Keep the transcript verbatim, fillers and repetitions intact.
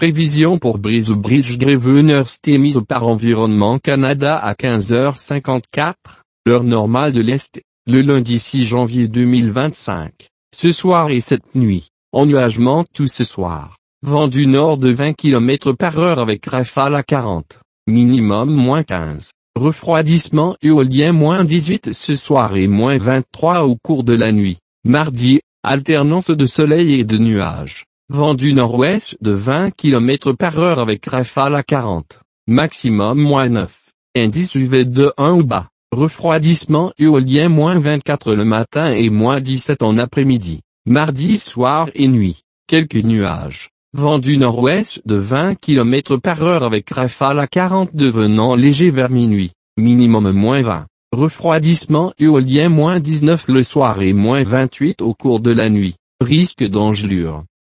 Prévision pour Brisbridge Grevenhurst émise par Environnement Canada à quinze heures cinquante-quatre, heure normale de l'Est, le lundi six janvier deux mille vingt-cinq. Ce soir et cette nuit, ennuagement tout ce soir. Vent du nord de vingt kilomètres par heure avec rafale à quarante. Minimum moins quinze. Refroidissement éolien moins dix-huit ce soir et moins vingt-trois au cours de la nuit. Mardi, alternance de soleil et de nuages. Vent du nord-ouest de vingt kilomètres par heure avec rafale à quarante. Maximum moins neuf. Indice U V de un ou bas. Refroidissement éolien moins vingt-quatre le matin et moins dix-sept en après-midi. Mardi soir et nuit. Quelques nuages. Vent du nord-ouest de vingt kilomètres par heure avec rafale à quarante devenant léger vers minuit. Minimum moins vingt. Refroidissement éolien moins dix-neuf le soir et moins vingt-huit au cours de la nuit. Risque d'engelure.